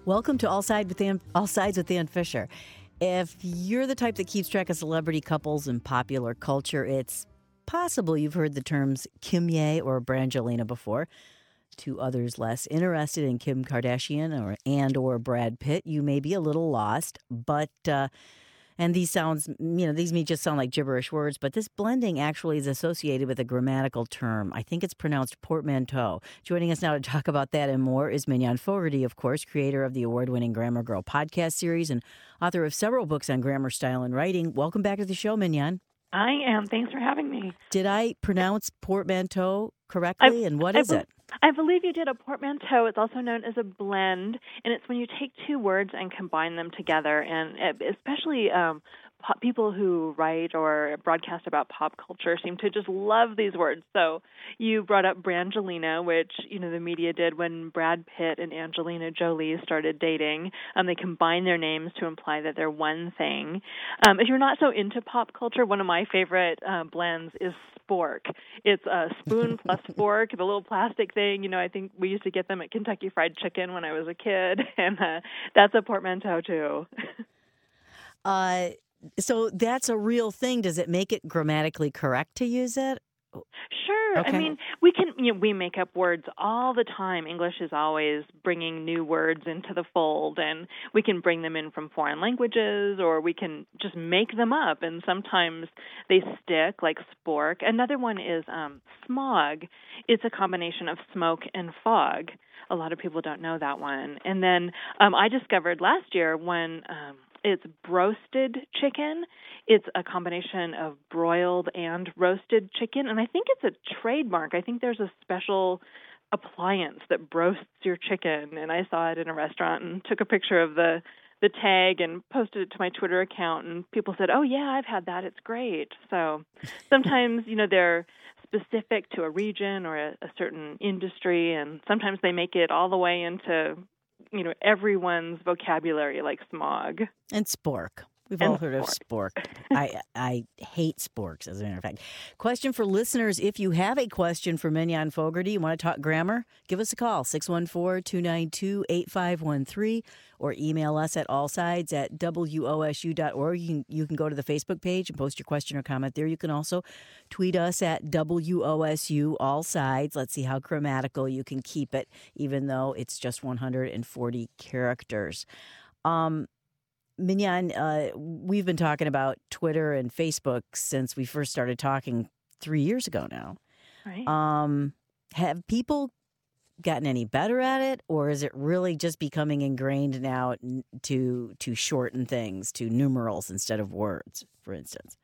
Welcome to All Sides with Ann Fisher. If you're the type that keeps track of celebrity couples in popular culture, it's possible you've heard the terms Kim Ye or Brangelina before. To others less interested in Kim Kardashian or Brad Pitt, you may be a little lost, but and these may just sound like gibberish words, but this blending actually is associated with a grammatical term. I think it's pronounced portmanteau. Joining us now to talk about that and more is Mignon Fogarty, of course, creator of the award-winning Grammar Girl podcast series and author of several books on grammar, style, and writing. Welcome back to the show, Mignon. I am. Thanks for having me. Did I pronounce portmanteau correctly, and what is it? I believe you did. A portmanteau. It's also known as a blend, and it's when you take two words and combine them together. And especially people who write or broadcast about pop culture seem to just love these words. So you brought up Brangelina, which the media did when Brad Pitt and Angelina Jolie started dating. They combined their names to imply that they're one thing. If you're not so into pop culture, one of my favorite blends is spork. It's a spoon plus fork, the little plastic thing. I think we used to get them at Kentucky Fried Chicken when I was a kid, and that's a portmanteau too. So that's a real thing. Does it make it grammatically correct to use it? Sure. Okay. I mean, we make up words all the time. English is always bringing new words into the fold, and we can bring them in from foreign languages, or we can just make them up, and sometimes they stick, like spork. Another one is smog. It's a combination of smoke and fog. A lot of people don't know that one. And then I discovered last year when it's broasted chicken. It's a combination of broiled and roasted chicken, and I think it's a trademark. I think there's a special appliance that broasts your chicken, and I saw it in a restaurant and took a picture of the tag and posted it to my Twitter account, and people said, "Oh, yeah, I've had that. It's great." So sometimes, they're specific to a region or a certain industry, and sometimes they make it all the way into everyone's vocabulary, like smog. And spork. We've all heard of spork. I hate sporks, as a matter of fact. Question for listeners. If you have a question for Mignon Fogarty, you want to talk grammar, give us a call, 614-292-8513, or email us at allsides@wosu.org. You can go to the Facebook page and post your question or comment there. You can also tweet us at WOSU All Sides. Let's see how grammatical you can keep it, even though it's just 140 characters. Mignon, we've been talking about Twitter and Facebook since we first started talking 3 years ago now. Right. Have people gotten any better at it, or is it really just becoming ingrained now to shorten things to numerals instead of words, for instance?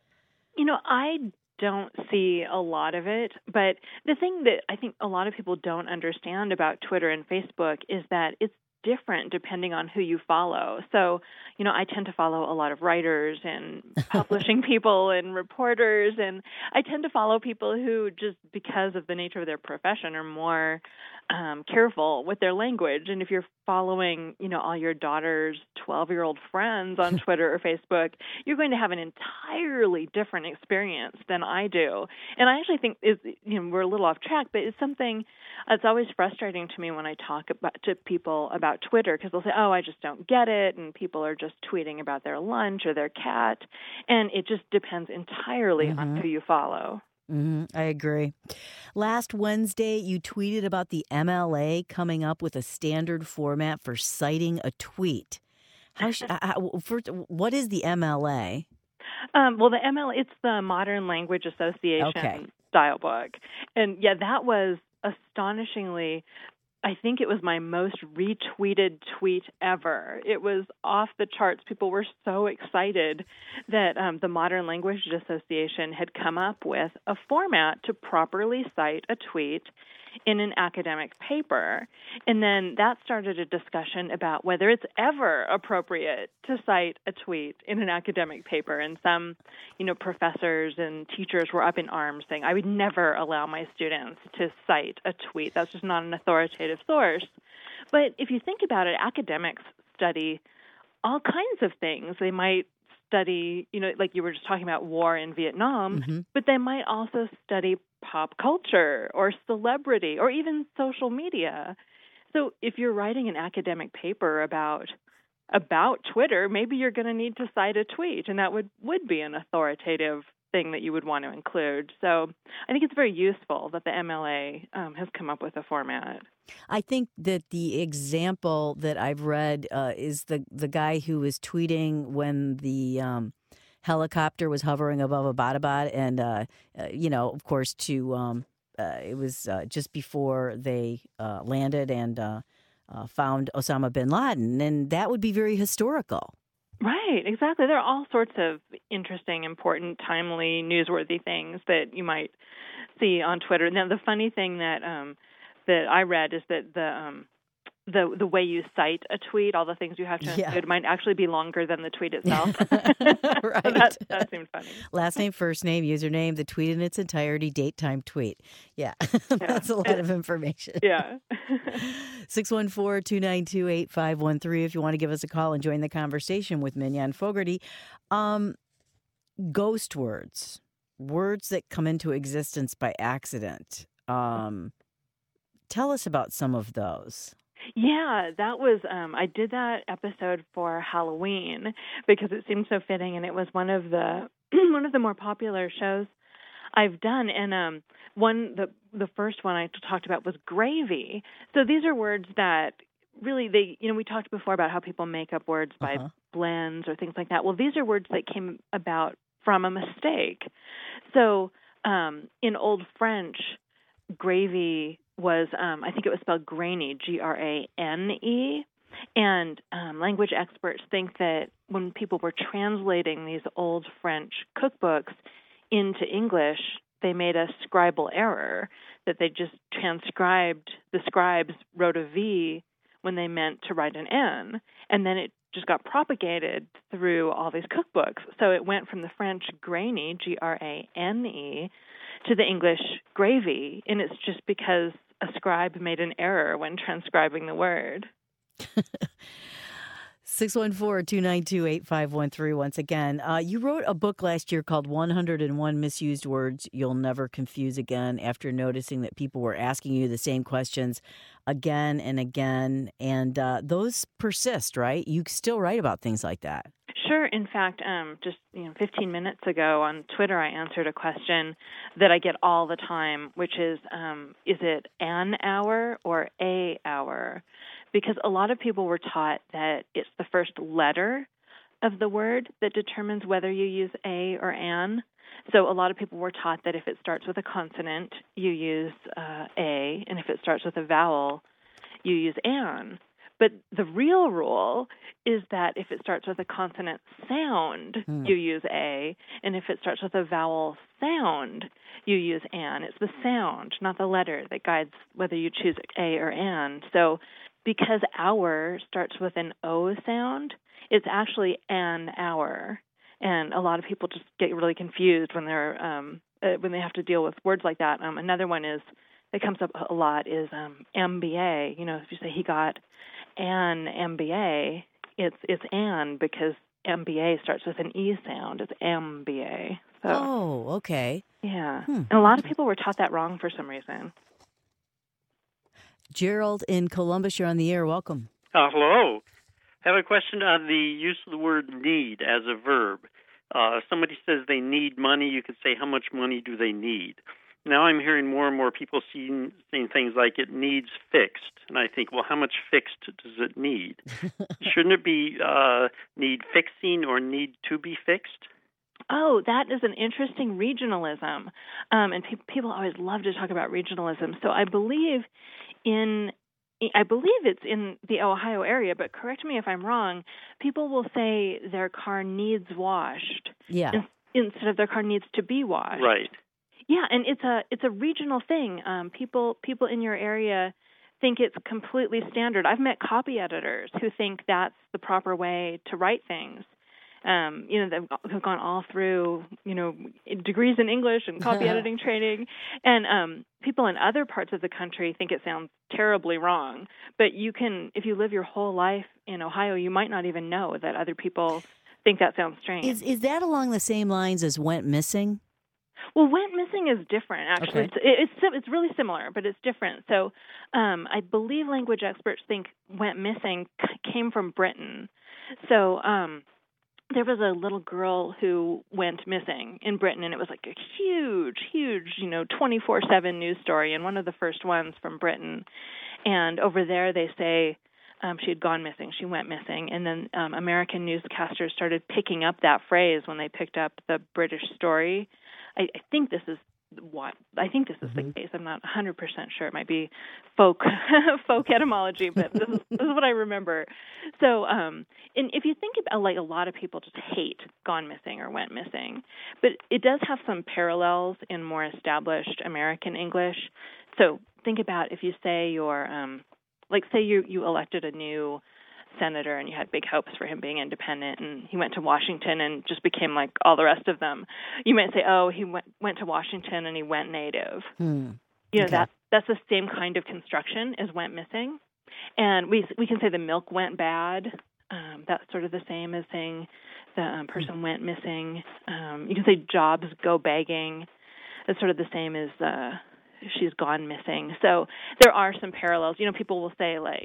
I don't see a lot of it, but the thing that I think a lot of people don't understand about Twitter and Facebook is that it's different depending on who you follow. So, I tend to follow a lot of writers and publishing people and reporters, and I tend to follow people who, just because of the nature of their profession, are more careful with their language. And if you're following, all your daughter's 12-year-old friends on Twitter or Facebook, you're going to have an entirely different experience than I do. And I actually think we're a little off track, but it's something that's always frustrating to me when I talk to people about Twitter, because they'll say, "Oh, I just don't get it," and people are just tweeting about their lunch or their cat, and it just depends entirely on who you follow. I agree. Last Wednesday, you tweeted about the MLA coming up with a standard format for citing a tweet. First, what is the MLA? Well, the MLA, it's the Modern Language Association style book. And yeah, that was astonishingly, I think it was my most retweeted tweet ever. It was off the charts. People were so excited that the Modern Language Association had come up with a format to properly cite a tweet in an academic paper. And then that started a discussion about whether it's ever appropriate to cite a tweet in an academic paper. And some, professors and teachers were up in arms saying, "I would never allow my students to cite a tweet. That's just not an authoritative source." But if you think about it, academics study all kinds of things. They might study, like you were just talking about war in Vietnam, but they might also study pop culture or celebrity or even social media. So if you're writing an academic paper about Twitter, maybe you're going to need to cite a tweet, and that would be an authoritative thing that you would want to include. So I think it's very useful that the MLA has come up with a format. I think that the example that I've read is the guy who was tweeting when the helicopter was hovering above Abbottabad, and of course, it was just before they landed and found Osama bin Laden, and that would be very historical. Right, exactly. There are all sorts of interesting, important, timely, newsworthy things that you might see on Twitter. Now, the funny thing that that I read is that the way you cite a tweet, all the things you have to include, might actually be longer than the tweet itself. Right. So that seemed funny. Last name, first name, username, the tweet in its entirety, date, time, tweet. Yeah. That's a lot of information. Yeah. 614-292-8513 if you want to give us a call and join the conversation with Mignon Fogarty. Ghost words that come into existence by accident. Tell us about some of those. Yeah, that was, I did that episode for Halloween because it seemed so fitting, and it was one of the more popular shows I've done. And the first one I talked about was gravy. So these are words that really we talked before about how people make up words by blends or things like that. Well, these are words that came about from a mistake. So in Old French, gravy was, I think it was spelled grainy, Grane, and language experts think that when people were translating these old French cookbooks into English, they made a scribal error, that they just the scribes wrote a V when they meant to write an N, and then it just got propagated through all these cookbooks. So it went from the French grainy, Grane, to the English gravy, and it's just because a scribe made an error when transcribing the word. 614-292-8513. Once again, you wrote a book last year called 101 Misused Words You'll Never Confuse Again, after noticing that people were asking you the same questions again and again, and those persist, right? You still write about things like that. Sure. In fact, just 15 minutes ago on Twitter, I answered a question that I get all the time, which is it an hour or a hour? Because a lot of people were taught that it's the first letter of the word that determines whether you use a or an. So a lot of people were taught that if it starts with a consonant, you use a, and if it starts with a vowel, you use an. But the real rule is that if it starts with a consonant sound, you use a, and if it starts with a vowel sound, you use an. It's the sound, not the letter, that guides whether you choose a or an. So because hour starts with an O sound, it's actually an hour. And a lot of people just get really confused when they have to deal with words like that. Another one that comes up a lot is MBA. If you say he got an MBA, it's an, because MBA starts with an E sound. It's MBA. So, okay. Yeah. And a lot of people were taught that wrong for some reason. Gerald in Columbus, you're on the air. Welcome. Hello. I have a question on the use of the word need as a verb. If somebody says they need money, you could say, how much money do they need? Now I'm hearing more and more people saying things like it needs fixed. And I think, well, how much fixed does it need? Shouldn't it be need fixing or need to be fixed? Oh, that is an interesting regionalism. And people always love to talk about regionalism. So I believe it's in the Ohio area, but correct me if I'm wrong, people will say their car needs washed instead of their car needs to be washed. Right. Yeah, and it's a regional thing. People in your area think it's completely standard. I've met copy editors who think that's the proper way to write things. They've gone all through, degrees in English and copy editing training. And people in other parts of the country think it sounds terribly wrong. But if you live your whole life in Ohio, you might not even know that other people think that sounds strange. Is that along the same lines as went missing? Well, went missing is different, actually. Okay. It's really similar, but it's different. So I believe language experts think went missing came from Britain. So there was a little girl who went missing in Britain, and it was like a huge, 24/7 news story, and one of the first ones from Britain. And over there they say she had gone missing. She went missing. And then American newscasters started picking up that phrase when they picked up the British story. I think this is the case. I'm not 100% sure. It might be folk etymology, but this is what I remember. So, and if you think about, like, a lot of people just hate gone missing or went missing, but it does have some parallels in more established American English. So think about if you say you elected a new senator and you had big hopes for him being independent, and he went to Washington and just became like all the rest of them. You might say, oh, he went to Washington and he went native. That's the same kind of construction as went missing. And we can say the milk went bad. That's sort of the same as saying the person went missing. You can say jobs go begging. That's sort of the same as she's gone missing. So there are some parallels. People will say, like,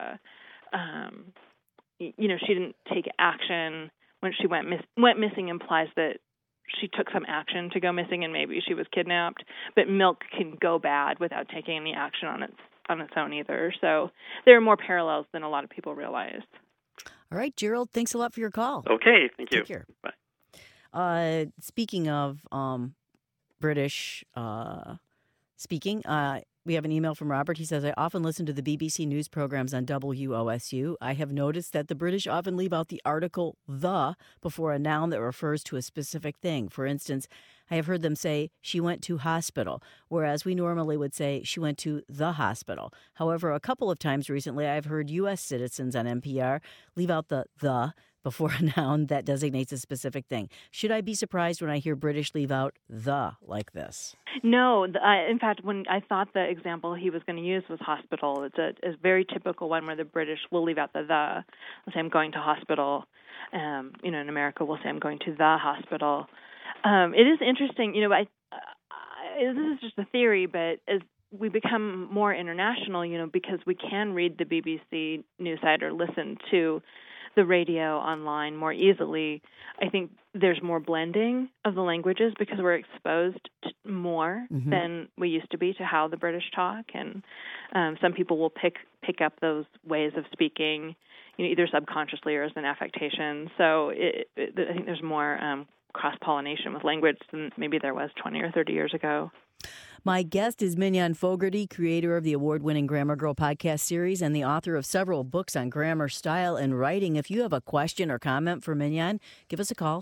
she didn't take action when she went missing implies that she took some action to go missing and maybe she was kidnapped. But milk can go bad without taking any action on its own either. So there are more parallels than a lot of people realize. All right, Gerald, thanks a lot for your call. Okay, thank you. Take care. Bye. Speaking of British speaking, we have an email from Robert. He says, I often listen to the BBC News programs on WOSU. I have noticed that the British often leave out the article the before a noun that refers to a specific thing. For instance, I have heard them say she went to hospital, whereas we normally would say she went to the hospital. However, a couple of times recently, I've heard U.S. citizens on NPR leave out the before a noun that designates a specific thing. Should I be surprised when I hear British leave out the like this? No. In fact, when I thought the example he was going to use was hospital, it's a very typical one where the British will leave out the. They'll say, I'm going to hospital. In America, we'll say, I'm going to the hospital. It is interesting. This is just a theory, but as we become more international, because we can read the BBC news site or listen to the radio online more easily, I think there's more blending of the languages because we're exposed to more than we used to be to how the British talk, and some people will pick up those ways of speaking, either subconsciously or as an affectation. So I think there's more cross-pollination with language than maybe there was 20 or 30 years ago. My guest is Mignon Fogarty, creator of the award-winning Grammar Girl podcast series and the author of several books on grammar, style, and writing. If you have a question or comment for Mignon, give us a call,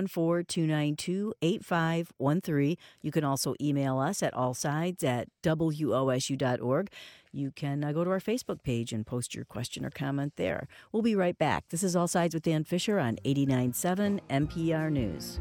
614-292-8513. You can also email us at allsides@wosu.org. You can go to our Facebook page and post your question or comment there. We'll be right back. This is All Sides with Dan Fisher on 89.7 NPR News.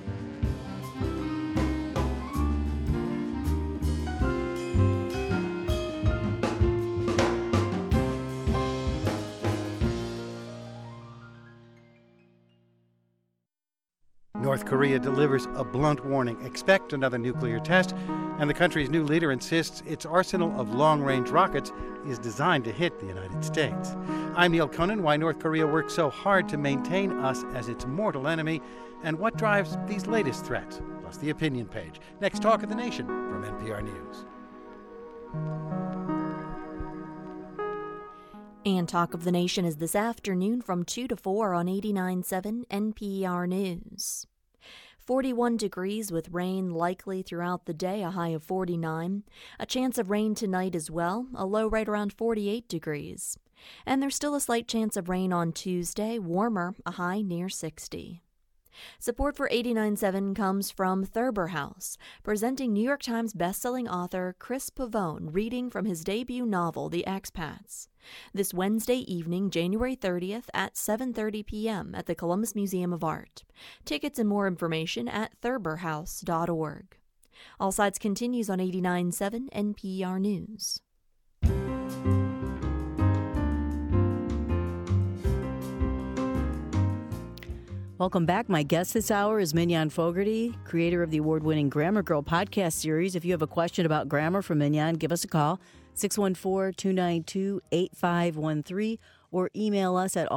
North Korea delivers a blunt warning. Expect another nuclear test, and the country's new leader insists its arsenal of long-range rockets is designed to hit the United States. I'm Neil Conan. Why North Korea works so hard to maintain us as its mortal enemy, and what drives these latest threats, plus the opinion page. Next, Talk of the Nation from NPR News. And Talk of the Nation is this afternoon from 2 to 4 on 89.7 NPR News. 41 degrees with rain likely throughout the day, a high of 49. A chance of rain tonight as well, a low right around 48 degrees. And there's still a slight chance of rain on Tuesday, warmer, a high near 60. Support for 89.7 comes from Thurber House, presenting New York Times bestselling author Chris Pavone reading from his debut novel, The Expats. This Wednesday evening, January 30th at 7:30 p.m. at the Columbus Museum of Art. Tickets and more information at thurberhouse.org. All Sides continues on 89.7 NPR News. Welcome back. My guest this hour is Mignon Fogarty, creator of the award-winning Grammar Girl podcast series. If you have a question about grammar from Mignon, give us a call, 614-292-8513, or email us at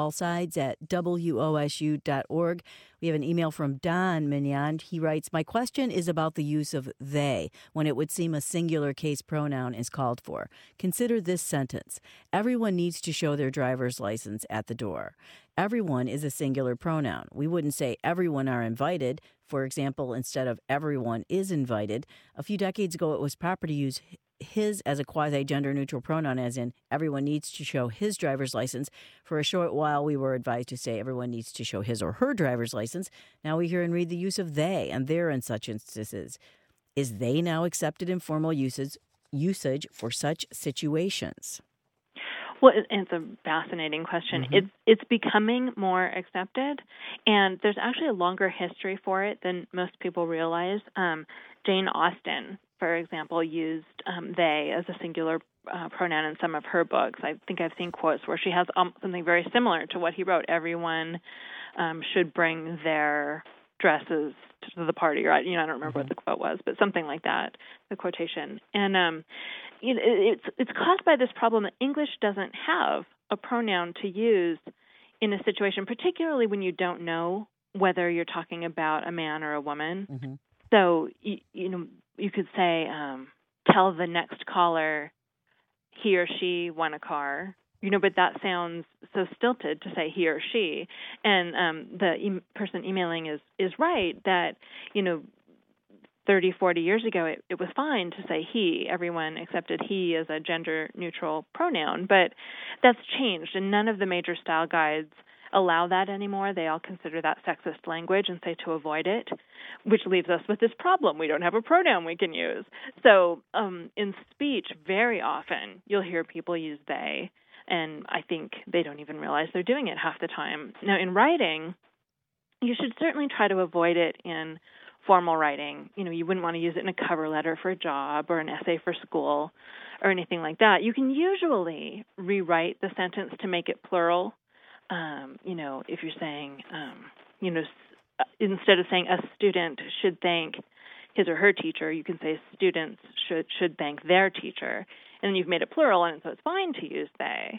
allsides@wosu.org. We have an email from Don Mignon. He writes, my question is about the use of they when it would seem a singular case pronoun is called for. Consider this sentence. Everyone needs to show their driver's license at the door. Everyone is a singular pronoun. We wouldn't say everyone are invited. For example, instead of everyone is invited. A few decades ago, it was proper to use his as a quasi-gender neutral pronoun, as in everyone needs to show his driver's license. For a short while, we were advised to say everyone needs to show his or her driver's license. Now we hear and read the use of they and their in such instances. Is they now accepted in formal usage for such situations? Well, it's a fascinating question. Mm-hmm. It's becoming more accepted, and there's actually a longer history for it than most people realize. Jane Austen, for example, used they as a singular pronoun in some of her books. I think I've seen quotes where she has something very similar to what he wrote. Everyone should bring their dresses to the party, or I don't remember what the quote was, but something like that, the quotation. And it's caused by this problem that English doesn't have a pronoun to use in a situation, particularly when you don't know whether you're talking about a man or a woman. Mm-hmm. So you could say, tell the next caller he or she won a car. But that sounds so stilted to say he or she. And the person emailing is right that, 30, 40 years ago, it was fine to say he. Everyone accepted he as a gender-neutral pronoun. But that's changed, and none of the major style guides allow that anymore. They all consider that sexist language and say to avoid it, which leaves us with this problem. We don't have a pronoun we can use. So in speech, very often, you'll hear people use they, and I think they don't even realize they're doing it half the time. Now, in writing, you should certainly try to avoid it in formal writing. You wouldn't want to use it in a cover letter for a job or an essay for school or anything like that. You can usually rewrite the sentence to make it plural. If you're saying, instead of saying a student should thank his or her teacher, you can say students should thank their teacher. And then you've made it plural, and so it's fine to use they.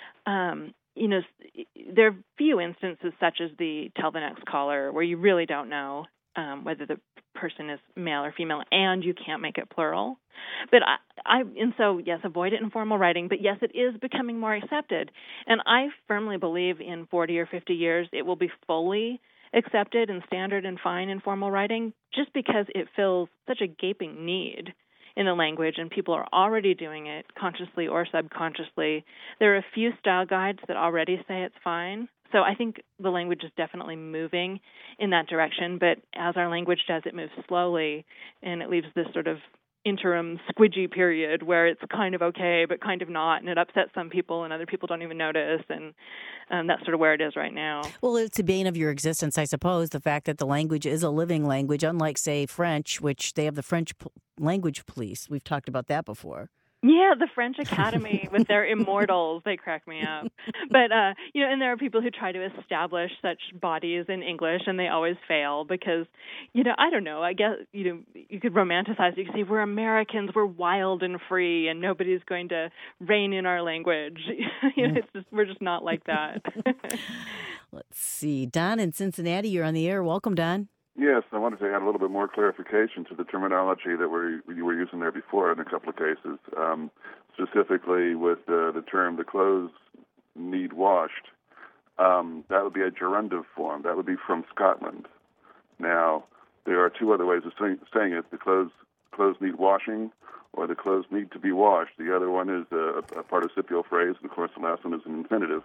There are few instances such as the tell the next caller where you really don't know whether the person is male or female, and you can't make it plural. But yes, avoid it in formal writing, but yes, it is becoming more accepted. And I firmly believe in 40 or 50 years it will be fully accepted and standard and fine in formal writing, just because it fills such a gaping need in the language, and people are already doing it consciously or subconsciously. There are a few style guides that already say it's fine. So I think the language is definitely moving in that direction, but as our language does, it moves slowly, and it leaves this sort of interim squidgy period where it's kind of okay but kind of not, and it upsets some people and other people don't even notice, and that's sort of where it is right now. Well, it's a bane of your existence, I suppose, the fact that the language is a living language, unlike, say, French, which they have the French language police. We've talked about that before. Yeah, the French Academy with their immortals, they crack me up. But, and there are people who try to establish such bodies in English, and they always fail because, I don't know, I guess, you could romanticize it. You could say we're Americans, we're wild and free, and nobody's going to rein in our language. We're just not like that. Let's see. Don in Cincinnati, you're on the air. Welcome, Don. Yes, I wanted to add a little bit more clarification to the terminology that you were using there before in a couple of cases, specifically with the term the clothes need washed. That would be a gerundive form. That would be from Scotland. Now, there are two other ways of saying it. The clothes need washing, or the clothes need to be washed. The other one is a participial phrase, and of course the last one is an infinitive.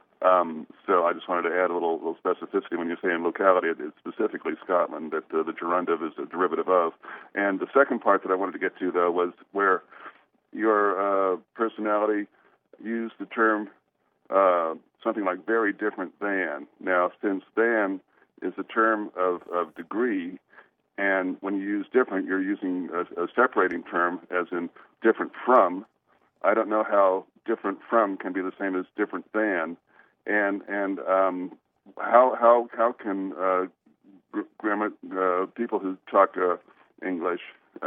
So I just wanted to add a little specificity when you're saying locality. It's specifically Scotland that the gerundive is a derivative of. And the second part that I wanted to get to, though, was where your personality used the term something like very different than. Now, since than is a term of degree, and when you use different, you're using a separating term, as in different from. I don't know how different from can be the same as different than. And how can grammar people who talk English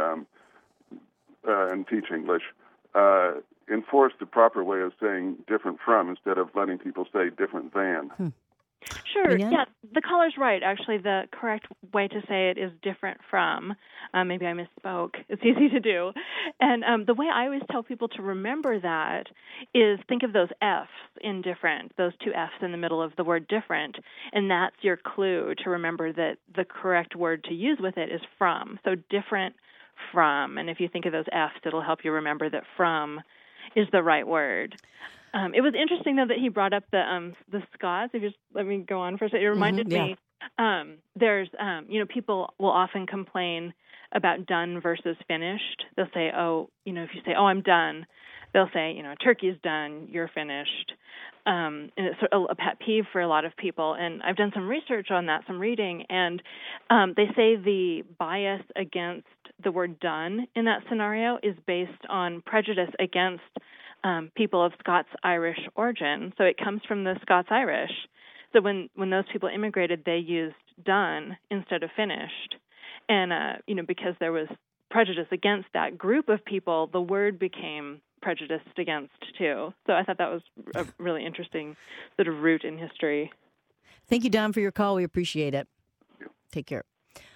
and teach English enforce the proper way of saying different from instead of letting people say different than? Sure. Yeah. Yeah, the caller's right. Actually, the correct way to say it is different from. Maybe I misspoke. It's easy to do. And the way I always tell people to remember that is think of those F's in different, those two F's in the middle of the word different, and that's your clue to remember that the correct word to use with it is from. So different from. And if you think of those F's, it'll help you remember that from is the right word. It was interesting, though, that he brought up the Scots. If you just let me go on for a second. It reminded me, there's, people will often complain about done versus finished. They'll say, if you say, I'm done, they'll say, turkey's done, you're finished. And it's sort of a pet peeve for a lot of people. And I've done some research on that, some reading, and they say the bias against the word done in that scenario is based on prejudice against people of Scots-Irish origin. So it comes from the Scots-Irish. So when those people immigrated, they used done instead of finished. And, because there was prejudice against that group of people, the word became prejudiced against too. So I thought that was a really interesting sort of root in history. Thank you, Don, for your call. We appreciate it. Take care.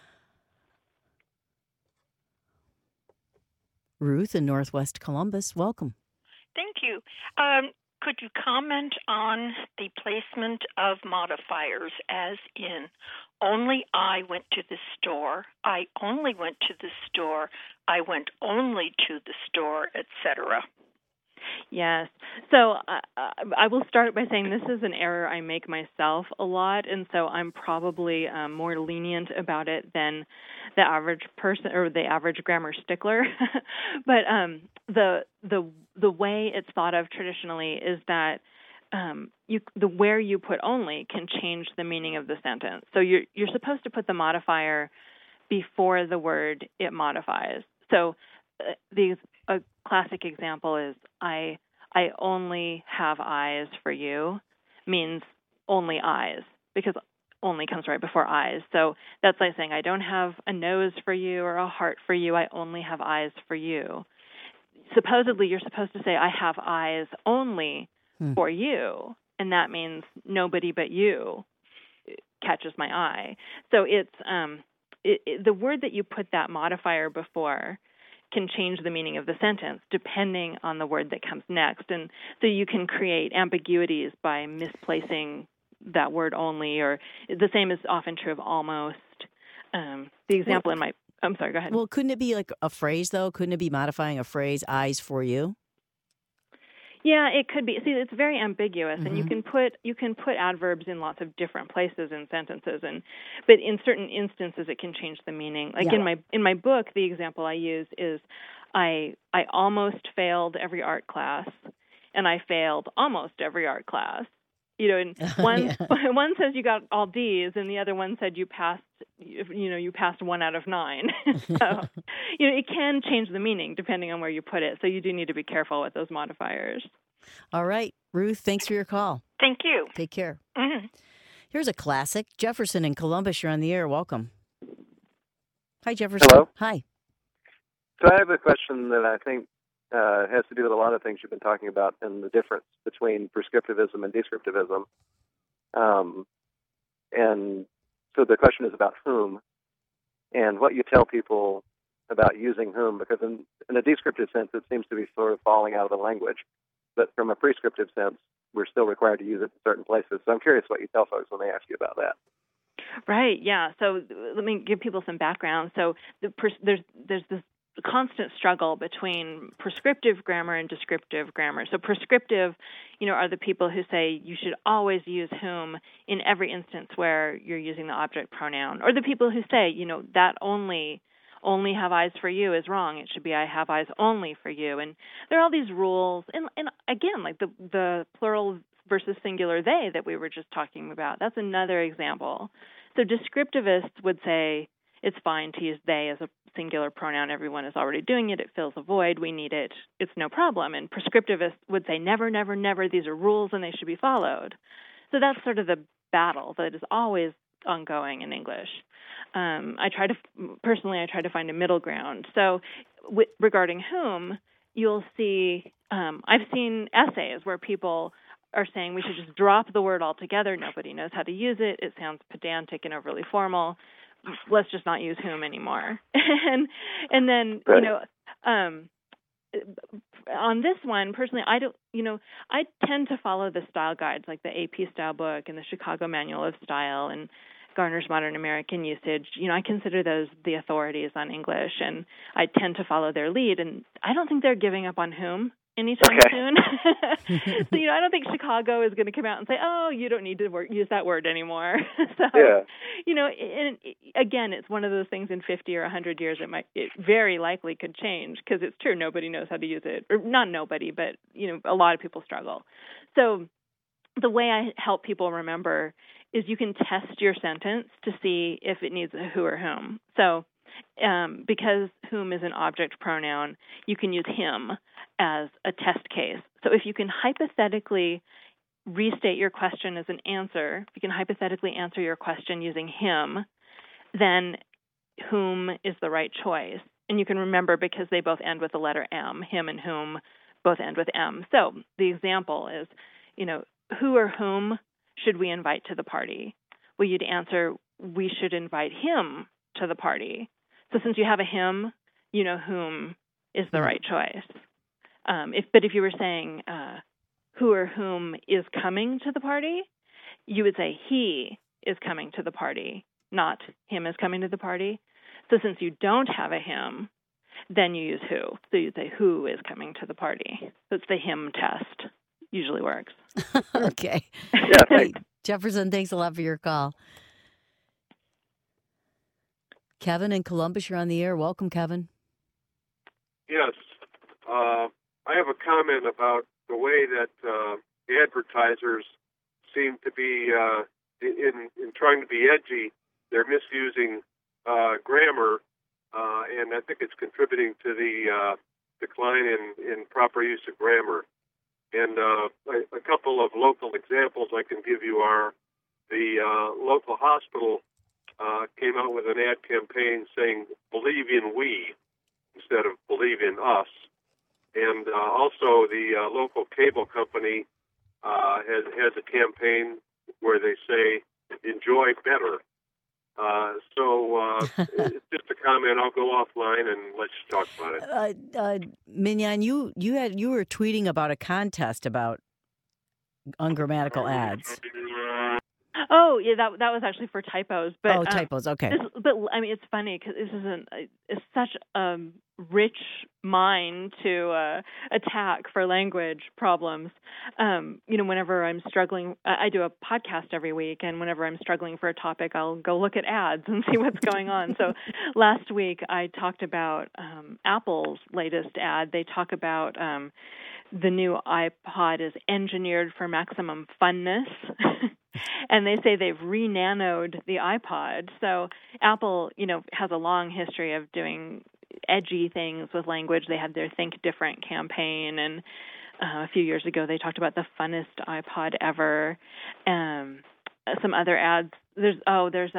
Ruth in Northwest Columbus, welcome. Thank you. Could you comment on the placement of modifiers, as in only I went to the store, I only went to the store, I went only to the store, etc.? Yes. So I will start by saying this is an error I make myself a lot, and so I'm probably more lenient about it than the average person or the average grammar stickler. But the way it's thought of traditionally is that where you put only can change the meaning of the sentence. So you're supposed to put the modifier before the word it modifies. So a classic example is I only have eyes for you means only eyes, because only comes right before eyes. So that's like saying I don't have a nose for you or a heart for you, I only have eyes for you. Supposedly you're supposed to say I have eyes only for you, and that means nobody but you catches my eye. So it's the word that you put that modifier before can change the meaning of the sentence depending on the word that comes next. And so you can create ambiguities by misplacing that word only, or the same is often true of almost. The example I'm sorry, go ahead. Well, couldn't it be like a phrase, though? Couldn't it be modifying a phrase, eyes for you? Yeah, it could be. See, it's very ambiguous, and you can put adverbs in lots of different places in sentences, but in certain instances it can change the meaning. Like in my book, the example I use is I almost failed every art class, and I failed almost every art class. And one says you got all D's, and the other one said you passed. You passed 1 out of 9. So, it can change the meaning depending on where you put it. So you do need to be careful with those modifiers. All right, Ruth, thanks for your call. Thank you. Take care. Mm-hmm. Here's a classic. Jefferson in Columbus, you're on the air. Welcome. Hi, Jefferson. Hello. Hi. So I have a question that I think has to do with a lot of things you've been talking about and the difference between prescriptivism and descriptivism. And so the question is about whom and what you tell people about using whom, because in a descriptive sense, it seems to be sort of falling out of the language. But from a prescriptive sense, we're still required to use it in certain places. So I'm curious what you tell folks when they ask you about that. Right, yeah. So let me give people some background. So there's this constant struggle between prescriptive grammar and descriptive grammar. So prescriptive, are the people who say you should always use whom in every instance where you're using the object pronoun, or the people who say, that only have eyes for you is wrong. It should be I have eyes only for you. And there are all these rules. And again, like the plural versus singular they that we were just talking about, that's another example. So descriptivists would say it's fine to use they as a singular pronoun. Everyone is already doing it. It fills a void. We need it. It's no problem. And prescriptivists would say never, never, never. These are rules and they should be followed. So that's sort of the battle that is always ongoing in English. I try to find a middle ground. So regarding whom, you'll see, I've seen essays where people are saying we should just drop the word altogether. Nobody knows how to use it. It sounds pedantic and overly formal. Let's just not use whom anymore. and then, right. On this one, personally, I tend to follow the style guides like the AP Style Book and the Chicago Manual of Style and Garner's Modern American Usage. I consider those the authorities on English, and I tend to follow their lead. And I don't think they're giving up on whom anytime soon. So, I don't think Chicago is going to come out and say, oh, you don't need to use that word anymore. So, and again, it's one of those things in 50 or 100 years it very likely could change because it's true, nobody knows how to use it. Or not nobody, but, a lot of people struggle. So the way I help people remember is you can test your sentence to see if it needs a who or whom. So because whom is an object pronoun, you can use him as a test case. So if you can hypothetically restate your question as an answer, if you can hypothetically answer your question using him, then whom is the right choice. And you can remember because they both end with the letter M, him and whom both end with M. So the example is, who or whom should we invite to the party? Well, you'd answer, we should invite him to the party. So since you have a him, you know whom is the right choice. But if you were saying who or whom is coming to the party, you would say he is coming to the party, not him is coming to the party. So since you don't have a him, then you use who. So you'd say who is coming to the party. So it's the him test. Usually works. Okay. Yeah, thanks. Jefferson, thanks a lot for your call. Kevin in Columbus, you're on the air. Welcome, Kevin. Yes. I have a comment about the way that the advertisers seem to be, in trying to be edgy, they're misusing grammar, and I think it's contributing to the decline in proper use of grammar. And a couple of local examples I can give you are the local hospital came out with an ad campaign saying, believe in we, instead of believe in us. And also the local cable company has a campaign where they say, enjoy better. So it's just a comment. I'll go offline and let you talk about it. Mignon, you were tweeting about a contest about ungrammatical ads. Oh, yeah, that was actually for typos. But, typos, okay. It's funny because this is such a rich mine to attack for language problems. Whenever I'm struggling, I do a podcast every week, and whenever I'm struggling for a topic, I'll go look at ads and see what's going on. So last week I talked about Apple's latest ad. They talk about the new iPod is engineered for maximum funness. And they say they've re-nanoed the iPod. So Apple, has a long history of doing edgy things with language. They had their Think Different campaign, and a few years ago they talked about the funnest iPod ever. Some other ads. There was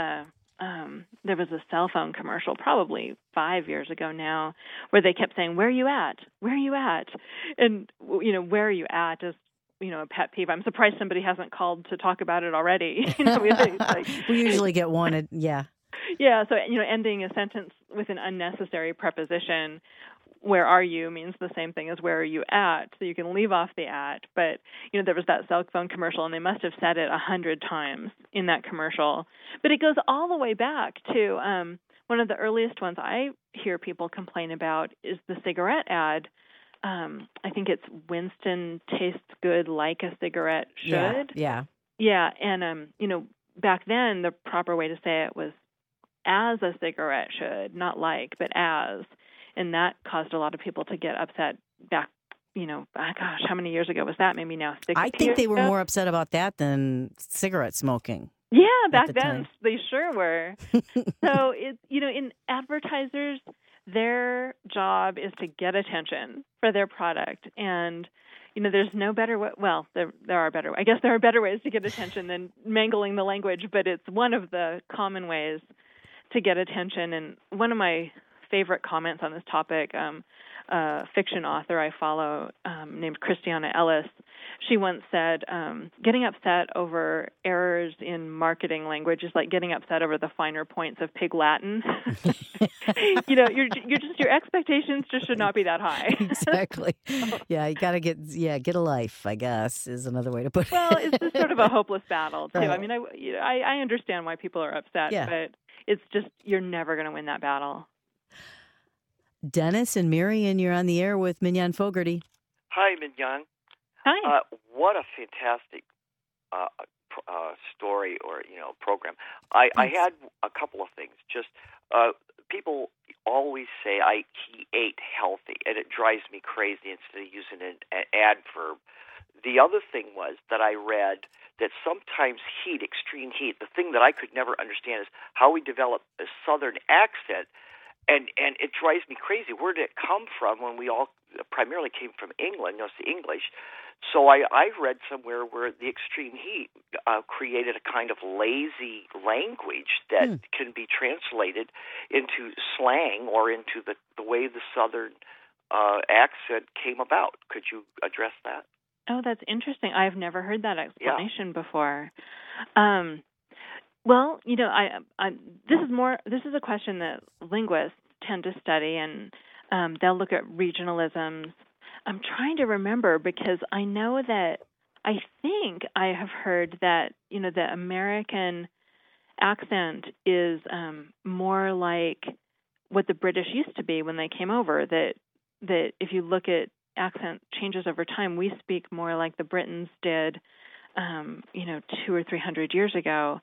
a cell phone commercial probably 5 years ago now where they kept saying, "Where are you at? Where are you at?" And where are you at is a pet peeve. I'm surprised somebody hasn't called to talk about it already. We usually get one. Yeah. Yeah. So, ending a sentence with an unnecessary preposition, where are you, means the same thing as where are you at. So you can leave off the at. But, there was that cell phone commercial, and they must have said it 100 times in that commercial. But it goes all the way back to one of the earliest ones I hear people complain about is the cigarette ad. I think it's Winston tastes good like a cigarette should. Yeah. Yeah. And, back then the proper way to say it was as a cigarette should, not like, but as. And that caused a lot of people to get upset back, gosh, how many years ago was that? Maybe now 60 I think they were ago? more upset about that than cigarette smoking. Yeah, back the then time. they sure were. So, in advertisers, their job is to get attention for their product. And, there's no better way. Well, there are better. I guess there are better ways to get attention than mangling the language, but it's one of the common ways to get attention. And one of my favorite comments on this topic, a fiction author I follow named Christiana Ellis, she once said, getting upset over errors in marketing language is like getting upset over the finer points of Pig Latin. Your expectations just should not be that high. Exactly. Yeah, you got to get a life, I guess, is another way to put it. Well, it's just sort of a hopeless battle, too. Right. I mean, I understand why people are upset, but it's just you're never going to win that battle. Dennis and Marion, you're on the air with Mignon Fogarty. Hi, Mignon. Hi. What a fantastic story or program. I had a couple of things. Just people always say he ate healthy, and it drives me crazy instead of using an adverb. The other thing was that I read that sometimes extreme heat, the thing that I could never understand is how we develop a Southern accent. And it drives me crazy. Where did it come from when we all primarily came from England, the English? So I read somewhere where the extreme heat created a kind of lazy language that can be translated into slang or into the way the Southern accent came about. Could you address that? Oh, that's interesting. I've never heard that explanation before. Well, this is a question that linguists tend to study, and they'll look at regionalisms. I'm trying to remember because I know that I think I have heard that the American accent is more like what the British used to be when they came over. That if you look at accent changes over time, we speak more like the Britons did, 200 or 300 years ago.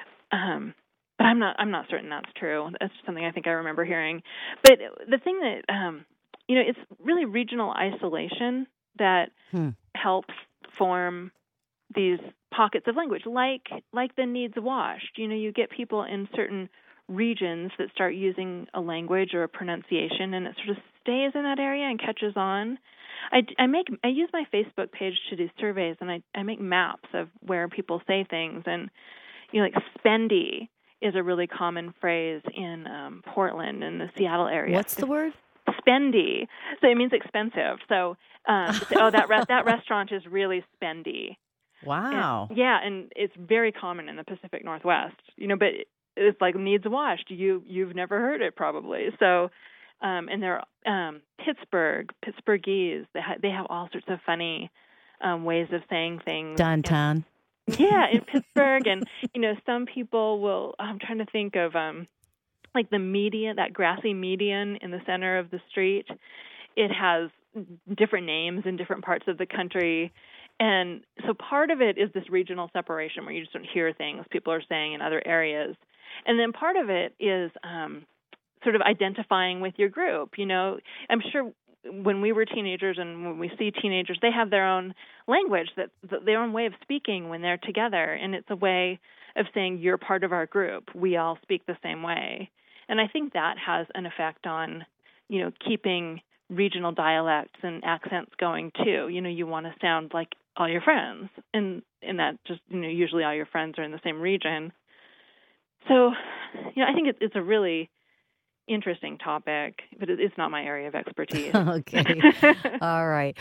But I'm not certain that's true. That's something I think I remember hearing. But the thing that it's really regional isolation that helps form these pockets of language, like the needs washed. You get people in certain regions that start using a language or a pronunciation, and it sort of stays in that area and catches on. I use my Facebook page to do surveys, and I make maps of where people say things, and like spendy is a really common phrase in Portland and the Seattle area. What's the word? Spendy. So it means expensive. So that restaurant is really spendy. Wow. And it's very common in the Pacific Northwest. But it's like needs washed. You've never heard it probably. So and they're Pittsburghese. They have all sorts of funny ways of saying things. Downtown. Yeah, in Pittsburgh, and some people will. I'm trying to think of like the median, that grassy median in the center of the street. It has different names in different parts of the country, and so part of it is this regional separation where you just don't hear things people are saying in other areas, and then part of it is sort of identifying with your group. I'm sure. When we were teenagers and when we see teenagers, they have their own language, their own way of speaking when they're together. And it's a way of saying you're part of our group. We all speak the same way. And I think that has an effect on, keeping regional dialects and accents going too. You want to sound like all your friends. And that just, usually all your friends are in the same region. So, I think it's a really interesting topic, but it's not my area of expertise. Okay. All right.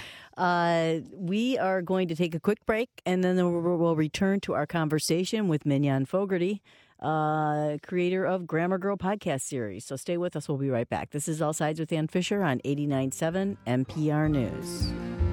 We are going to take a quick break, and then we'll return to our conversation with Mignon Fogarty, creator of Grammar Girl podcast series. So stay with us. We'll be right back. This is All Sides with Ann Fisher on 89.7 NPR News.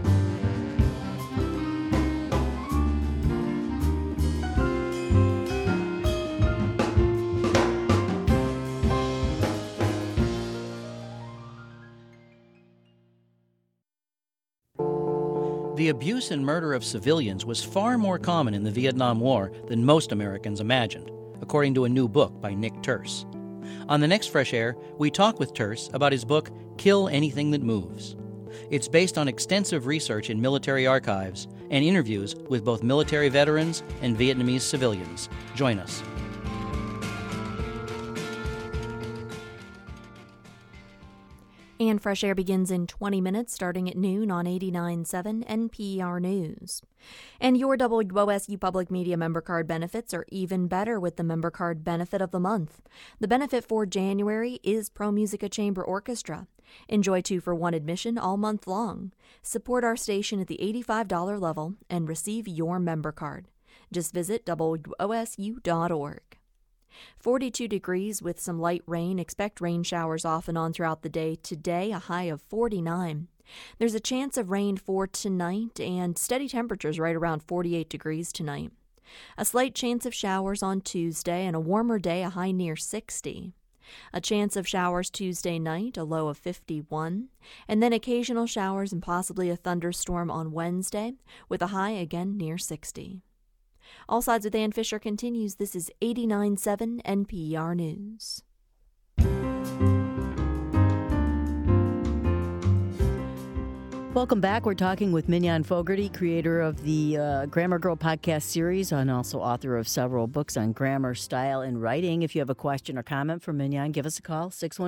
The abuse and murder of civilians was far more common in the Vietnam War than most Americans imagined, according to a new book by Nick Turse. On the next Fresh Air, we talk with Turse about his book, Kill Anything That Moves. It's based on extensive research in military archives and interviews with both military veterans and Vietnamese civilians. Join us. And Fresh Air begins in 20 minutes, starting at noon on 89.7 NPR News. And your WOSU Public Media member card benefits are even better with the member card benefit of the month. The benefit for January is Pro Musica Chamber Orchestra. Enjoy 2-for-1 admission all month long. Support our station at the $85 level and receive your member card. Just visit WOSU.org. 42 degrees with some light rain. Expect rain showers off and on throughout the day. Today, a high of 49. There's a chance of rain for tonight and steady temperatures right around 48 degrees tonight. A slight chance of showers on Tuesday and a warmer day, a high near 60. A chance of showers Tuesday night, a low of 51. And then occasional showers and possibly a thunderstorm on Wednesday with a high again near 60. All Sides with Ann Fisher continues. This is 89.7 NPR News. Welcome back. We're talking with Mignon Fogarty, creator of the Grammar Girl podcast series and also author of several books on grammar, style, and writing. If you have a question or comment for Mignon, give us a call,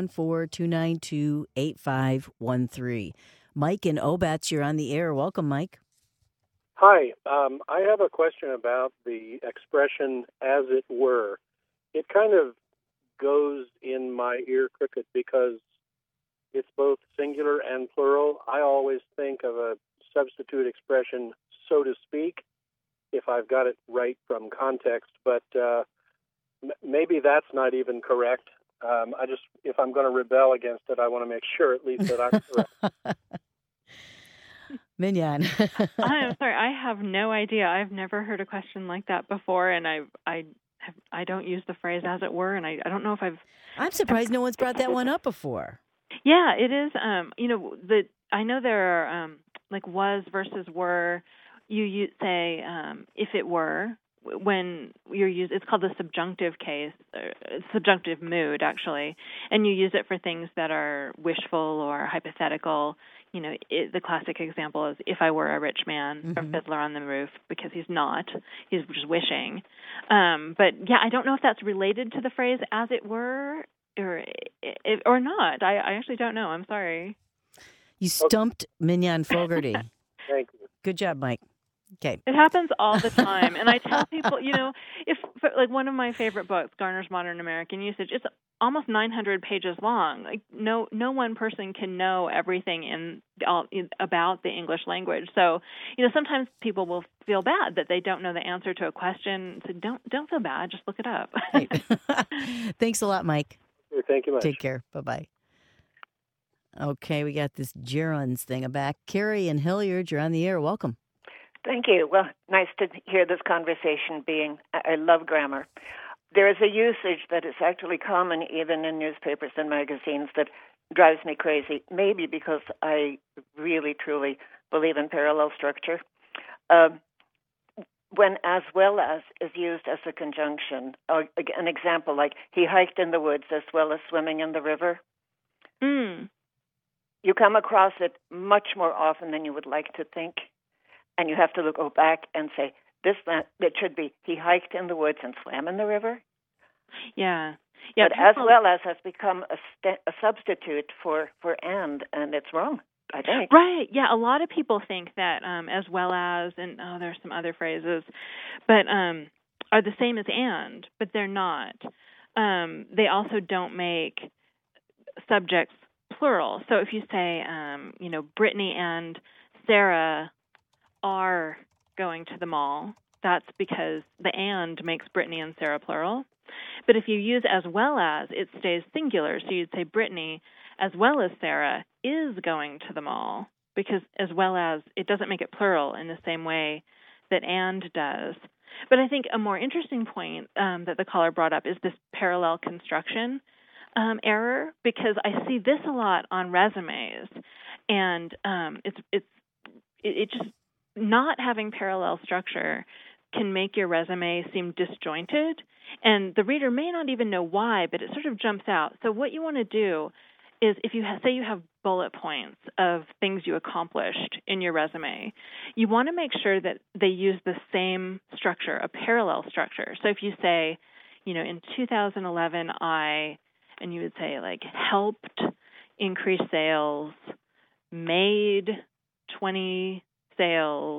614-292-8513. Mike in Obetz, you're on the air. Welcome, Mike. Hi. I have a question about the expression "as it were." It kind of goes in my ear crooked because it's both singular and plural. I always think of a substitute expression, so to speak, if I've got it right from context, but maybe that's not even correct. If I'm going to rebel against it, I want to make sure at least that I'm correct. Mignon. I'm sorry, I have no idea. I've never heard a question like that before, and I don't use the phrase "as it were," and I don't know if I've. I'm surprised no one's brought that one up before. Yeah, it is. I know there are like was versus were. You say if it were when you're it's called the subjunctive case, subjunctive mood actually, and you use it for things that are wishful or hypothetical. The classic example is if I were a rich man from Fiddler on the Roof, because he's not. He's just wishing. But yeah, I don't know if that's related to the phrase "as it were" or not. I actually don't know. I'm sorry. You stumped Mignon Fogarty. Thank you. Good job, Mike. Okay. It happens all the time, and I tell people, if like one of my favorite books, Garner's Modern American Usage, it's almost 900 pages long. Like no one person can know everything about the English language. So, sometimes people will feel bad that they don't know the answer to a question. So don't feel bad. Just look it up. Thanks a lot, Mike. Thank you much. Take care. Bye-bye. Okay, we got this gerunds thing back. Carrie and Hilliard, you're on the air. Welcome. Thank you. Well, nice to hear this conversation I love grammar. There is a usage that is actually common even in newspapers and magazines that drives me crazy, maybe because I really, truly believe in parallel structure. When "as well as" is used as a conjunction, an example like he hiked in the woods as well as swimming in the river. You come across it much more often than you would like to think. And you have to go back and say, it should be, he hiked in the woods and swam in the river. Yeah. But "as well as" has become a substitute for and it's wrong, I think. Right. Yeah, a lot of people think that "as well as," and there's some other phrases, but are the same as "and," but they're not. They also don't make subjects plural. So if you say, Brittany and Sarah are going to the mall, that's because the "and" makes Brittany and Sarah plural. But if you use "as well as," it stays singular. So you'd say Brittany as well as Sarah is going to the mall, because as well as, it doesn't make it plural in the same way that "and" does. But I think a more interesting point that the caller brought up is this parallel construction error, because I see this a lot on resumes, and it just not having parallel structure can make your resume seem disjointed, and the reader may not even know why, but it sort of jumps out. So what you want to do is, if you say you have bullet points of things you accomplished in your resume, you want to make sure that they use the same structure, a parallel structure. So if you say, in 2011, and you would say, like, helped, increased sales, made 20 sales,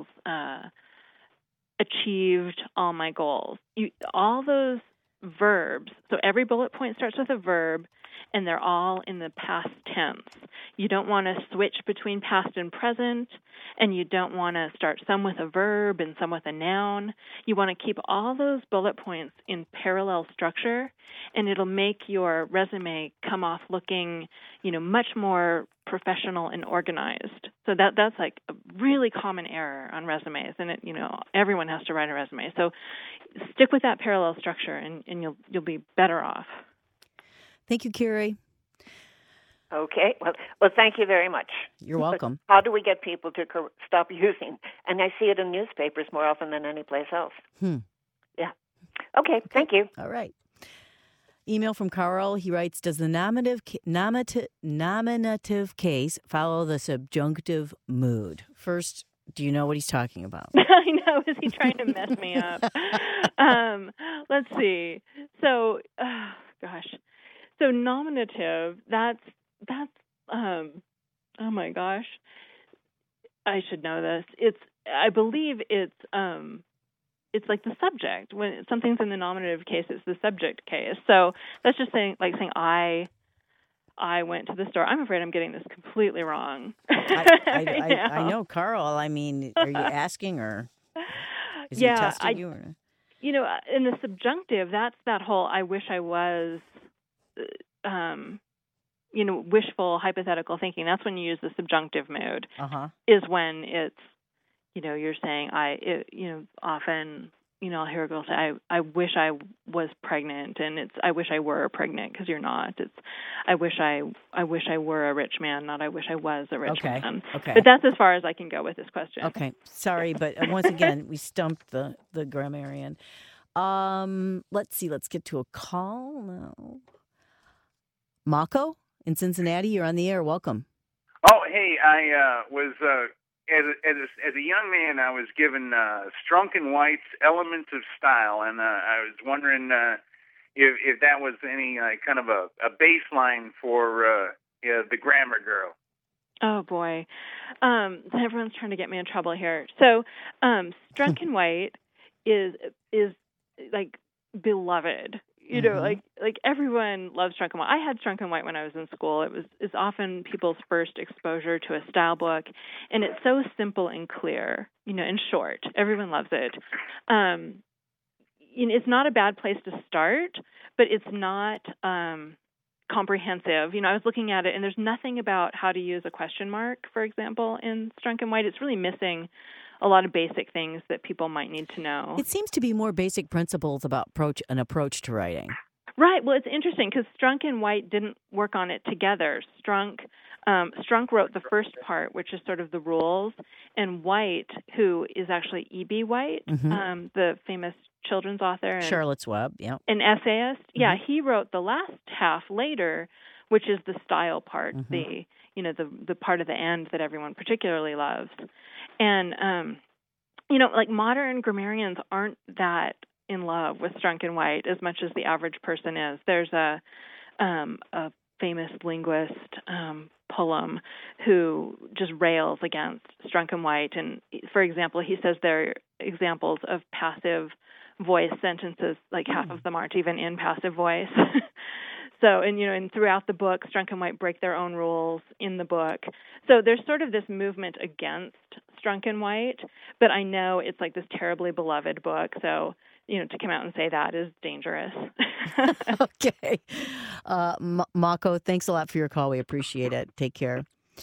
achieved all my goals. All those verbs, so every bullet point starts with a verb, and they're all in the past tense. You don't want to switch between past and present, and you don't want to start some with a verb and some with a noun. You want to keep all those bullet points in parallel structure, and it'll make your resume come off looking, much more professional and organized. So that's like a really common error on resumes, and everyone has to write a resume. So stick with that parallel structure, and you'll be better off. Thank you, Carrie. Okay. Well, thank you very much. You're welcome. But how do we get people to stop using? And I see it in newspapers more often than any place else. Yeah. Okay. Thank you. All right. Email from Carl. He writes, does the nominative case follow the subjunctive mood? First, do you know what he's talking about? I know. Is he trying to mess me up? Let's see. So, gosh. So nominative, that's oh my gosh. I should know this. I believe it's like the subject. When something's in the nominative case, it's the subject case. So that's just saying I went to the store. I'm afraid I'm getting this completely wrong. I know, Carl. I mean, are you asking, or is he testing you? Or? In the subjunctive, that's that whole I wish I was, wishful hypothetical thinking. That's when you use the subjunctive mood. Is when it's, you're saying often, I'll hear a girl say, I wish I was pregnant, and it's I wish I were pregnant, because you're not. It's I wish I were a rich man, not I wish I was a rich man. Okay. But that's as far as I can go with this question. Okay. Sorry, but once again, we stumped the grammarian. Let's see. Let's get to a call now. Mako in Cincinnati, you're on the air. Welcome. Oh, hey, I was as a young man, I was given Strunk and White's Elements of Style, and I was wondering if that was any kind of a baseline for the Grammar Girl. Oh boy, everyone's trying to get me in trouble here. So, Strunk and White is like beloved. Like everyone loves Strunk and White. I had Strunk and White when I was in school. It's often people's first exposure to a style book, and it's so simple and clear, and short. Everyone loves it. It's not a bad place to start, but it's not comprehensive. I was looking at it, and there's nothing about how to use a question mark, for example, in Strunk and White. It's really missing a lot of basic things that people might need to know. It seems to be more basic principles about an approach to writing. Right. Well, it's interesting because Strunk and White didn't work on it together. Strunk wrote the first part, which is sort of the rules, and White, who is actually E.B. White, the famous children's author, Charlotte's Web, an essayist. Yeah, he wrote the last half later, which is the style part, the part of the end that everyone particularly loves. And, like modern grammarians aren't that in love with Strunk and White as much as the average person is. There's a famous linguist, Pullum, who just rails against Strunk and White. And, for example, he says they're examples of passive voice sentences, like half of them aren't even in passive voice. So, and throughout the book, Strunk and White break their own rules in the book. So there's sort of this movement against Strunk and White, but I know it's like this terribly beloved book. So, to come out and say that is dangerous. Okay. Mako, thanks a lot for your call. We appreciate it. Take care.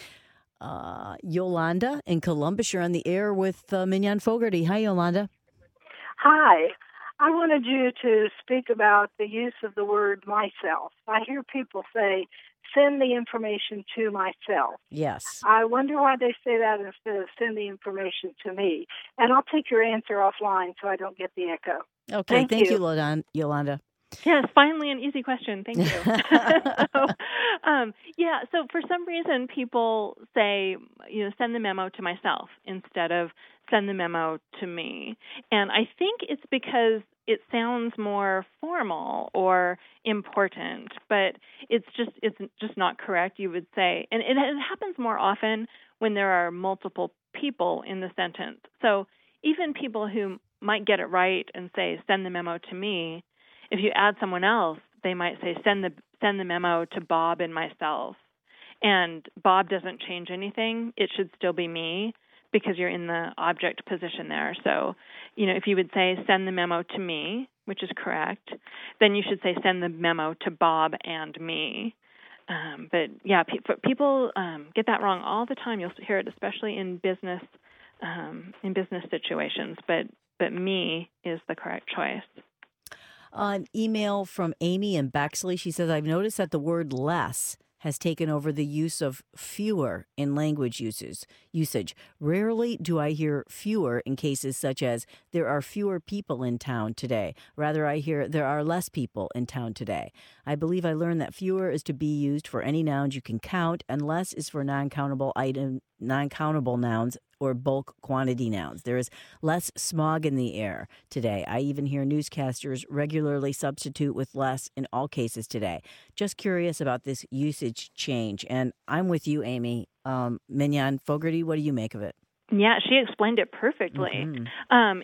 Yolanda in Columbus, you're on the air with Mignon Fogarty. Hi, Yolanda. Hi. I wanted you to speak about the use of the word myself. I hear people say, send the information to myself. Yes. I wonder why they say that instead of send the information to me. And I'll take your answer offline so I don't get the echo. Okay, thank you, Yolanda. Yes, finally an easy question. Thank you. So for some reason people say, send the memo to myself instead of send the memo to me. And I think it's because it sounds more formal or important, but it's just not correct, you would say. And it happens more often when there are multiple people in the sentence. So even people who might get it right and say, send the memo to me, if you add someone else, they might say, send the memo to Bob and myself. And Bob doesn't change anything. It should still be me because you're in the object position there. So, if you would say, send the memo to me, which is correct, then you should say, send the memo to Bob and me. But yeah, people get that wrong all the time. You'll hear it, especially in business situations. But me is the correct choice. An email from Amy in Bexley. She says, I've noticed that the word less has taken over the use of fewer in language usage. Rarely do I hear fewer in cases such as there are fewer people in town today. Rather, I hear there are less people in town today. I believe I learned that fewer is to be used for any nouns you can count, and less is for non-countable nouns or bulk quantity nouns. There is less smog in the air today. I even hear newscasters regularly substitute with less in all cases today. Just curious about this usage change. And I'm with you, Amy. Mignon Fogarty, what do you make of it? Yeah, she explained it perfectly. Mm-hmm.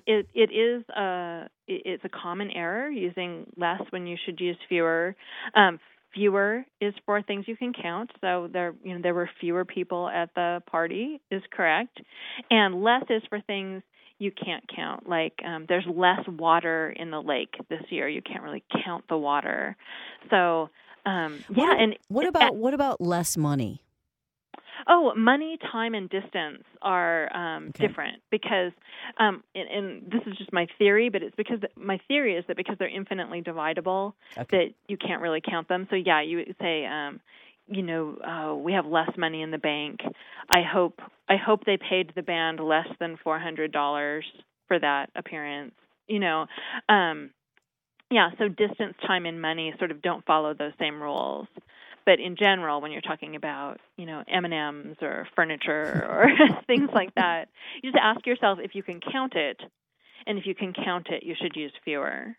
It's a common error using less when you should use fewer. Fewer is for things you can count, so there were fewer people at the party is correct, and less is for things you can't count, like there's less water in the lake this year. You can't really count the water. So what about less money? Oh, money, time, and distance are different because, and this is just my theory, but it's because my theory is that because they're infinitely dividable, that you can't really count them. So yeah, you would say, we have less money in the bank. I hope they paid the band less than $400 for that appearance. So distance, time, and money sort of don't follow those same rules. But in general, when you're talking about, M&Ms or furniture or things like that, you just ask yourself if you can count it. And if you can count it, you should use fewer.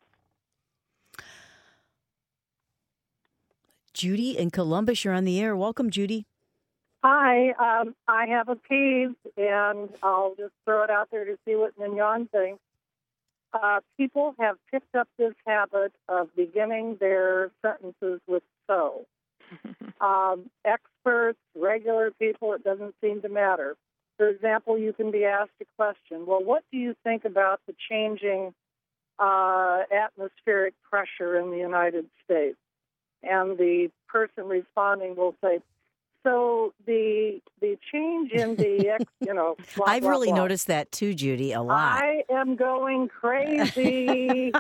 Judy in Columbus, you're on the air. Welcome, Judy. Hi. I have a peeve, and I'll just throw it out there to see what Mignon thinks. People have picked up this habit of beginning their sentences with so. Experts, regular people, it doesn't seem to matter. For example, you can be asked a question, well, what do you think about the changing atmospheric pressure in the United States? And the person responding will say, so the change in the, blah, I've blah, really blah. noticed that too, Judy, a lot. I am going crazy.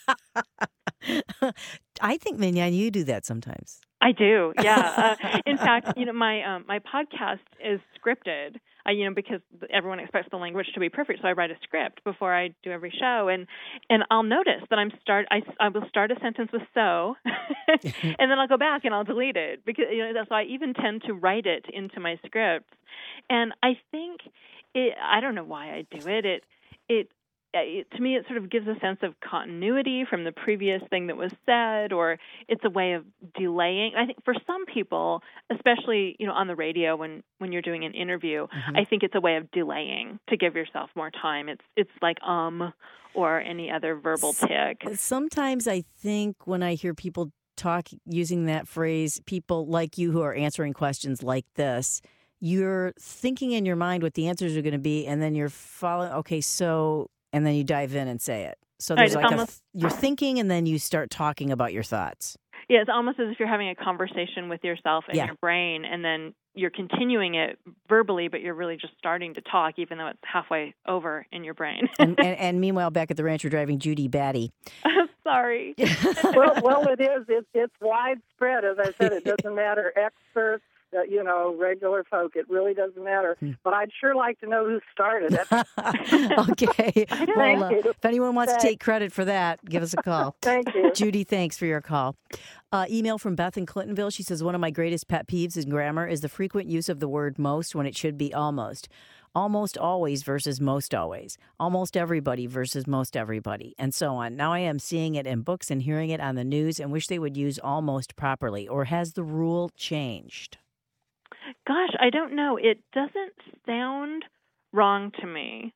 I think, Mignon, you do that sometimes. I do, yeah. In fact, my podcast is scripted, because everyone expects the language to be perfect. So I write a script before I do every show, and I'll notice that I will start a sentence with so, and then I'll go back and I'll delete it because that's why I even tend to write it into my script. And I think I don't know why I do it. To me, it sort of gives a sense of continuity from the previous thing that was said, or it's a way of delaying. I think for some people, especially on the radio when you're doing an interview, I think it's a way of delaying to give yourself more time. It's like or any other verbal tick. Sometimes I think when I hear people talk using that phrase, people like you who are answering questions like this, you're thinking in your mind what the answers are going to be, and then you're following. Okay, so. And then you dive in and say it. So there's you're thinking and then you start talking about your thoughts. Yeah, it's almost as if you're having a conversation with yourself in your brain, and then you're continuing it verbally, but you're really just starting to talk, even though it's halfway over in your brain. and meanwhile, back at the ranch, you're driving Judy Batty. Sorry. well, it is. It's widespread. As I said, it doesn't matter. Experts, regular folk. It really doesn't matter. But I'd sure like to know who started it. Okay. Well, if anyone wants to take credit for that, give us a call. Thank you. Judy, thanks for your call. Email from Beth in Clintonville. She says, one of my greatest pet peeves in grammar is the frequent use of the word most when it should be almost. almost always versus most always, almost everybody versus most everybody, and so on. Now I am seeing it in books and hearing it on the news and wish they would use almost properly. Or has the rule changed? Gosh, I don't know. It doesn't sound wrong to me.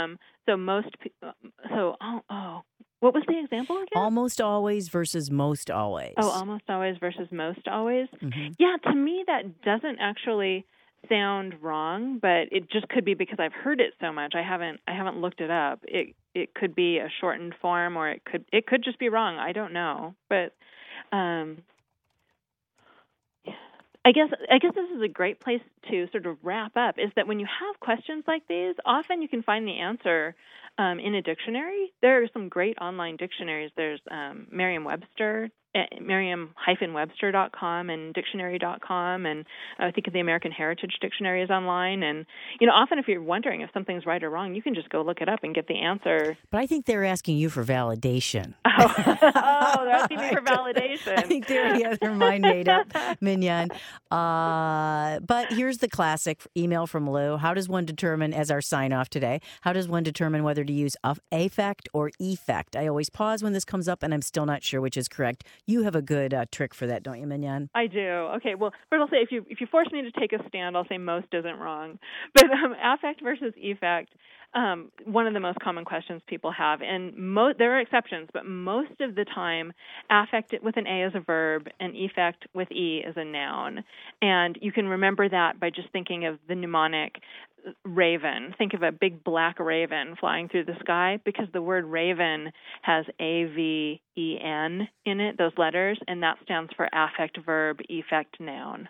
What was the example again? Almost always versus most always. Oh, almost always versus most always. Mm-hmm. Yeah, to me that doesn't actually sound wrong, but it just could be because I've heard it so much. I haven't looked it up. It could be a shortened form, or it could just be wrong. I don't know, but I guess this is a great place to sort of wrap up, is that when you have questions like these, often you can find the answer in a dictionary. There are some great online dictionaries. There's Merriam-Webster, Merriam-Webster.com and Dictionary.com, and I think the American Heritage Dictionary is online. And, often if you're wondering if something's right or wrong, you can just go look it up and get the answer. But I think they're asking you for validation. Oh, they're asking me for validation. I think they already have their mind made up, Mignon. But here's the classic email from Lou. How does one determine, as our sign-off today, how does one determine whether to use affect or effect? I always pause when this comes up, and I'm still not sure which is correct. You have a good trick for that, don't you, Mignon? I do. Okay, well, first I'll say if you force me to take a stand, I'll say most isn't wrong. But affect versus effect, one of the most common questions people have, and there are exceptions, but most of the time, affect with an A is a verb and effect with E is a noun. And you can remember that by just thinking of the mnemonic raven. Think of a big black raven flying through the sky, because the word raven has A-V-E-N in it, those letters, and that stands for affect verb, effect noun.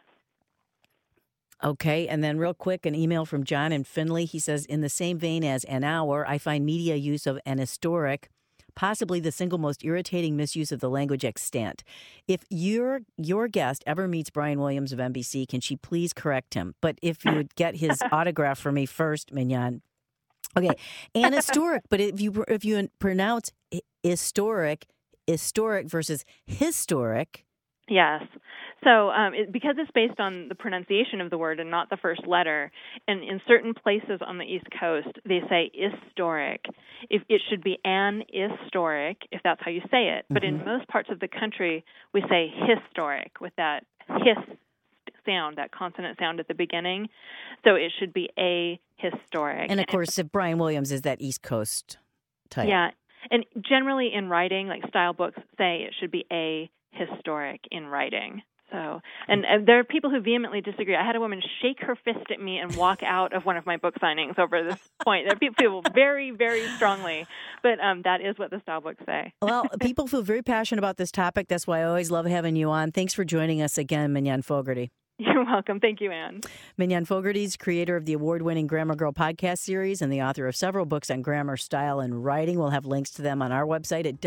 Okay, and then real quick, an email from John in Findlay. He says, in the same vein as an hour, I find media use of an historic possibly the single most irritating misuse of the language extant. If your guest ever meets Brian Williams of NBC, can she please correct him? But if you would get his autograph for me first, Mignon. Okay, and historic, but if you pronounce historic versus historic. Yes. So because it's based on the pronunciation of the word and not the first letter, and in certain places on the East Coast, they say historic. If it should be an historic, if that's how you say it. But in most parts of the country, we say historic with that his sound, that consonant sound at the beginning. So it should be a historic. And, of course, if Brian Williams is that East Coast type. Yeah. And generally in writing, like style books say it should be a historic in writing. So, and there are people who vehemently disagree. I had a woman shake her fist at me and walk out of one of my book signings over this point. There are people who feel very, very strongly, but that is what the style books say. Well, people feel very passionate about this topic. That's why I always love having you on. Thanks for joining us again, Mignon Fogarty. You're welcome. Thank you, Anne. Mignon Fogarty is creator of the award-winning Grammar Girl podcast series and the author of several books on grammar, style, and writing. We'll have links to them on our website at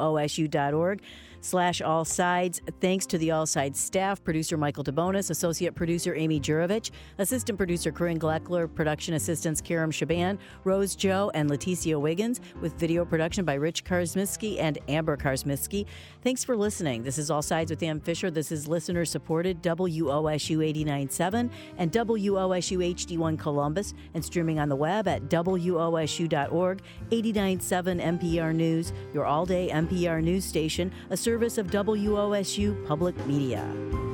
wosu.org/allsides. Thanks to the All Sides staff, producer Michael DeBonis, associate producer Amy Jurovich, assistant producer Corinne Gleckler, production assistants Karam Shaban, Rose Joe, and Leticia Wiggins, with video production by Rich Karsmitsky and Amber Karsmitsky. Thanks for listening. This is All Sides with Ann Fisher. This is listener-supported WOSU 89.7 and WOSU HD1 Columbus, and streaming on the web at WOSU.org. 89.7 NPR News, your all-day NPR news station, a service of WOSU Public Media.